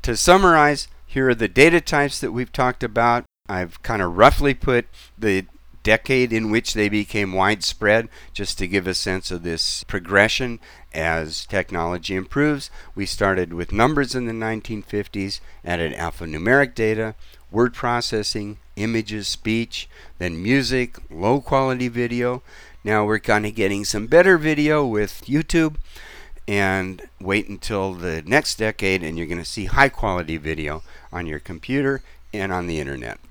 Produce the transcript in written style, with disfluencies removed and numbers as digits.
To summarize, here are the data types that we've talked about. I've kind of roughly put the decade in which they became widespread just to give a sense of this progression as technology improves. We started with numbers in the 1950s, added alphanumeric data, word processing, images, speech, then music, low quality video. Now we're kind of getting some better video with YouTube, and wait until the next decade and you're going to see high quality video on your computer and on the internet.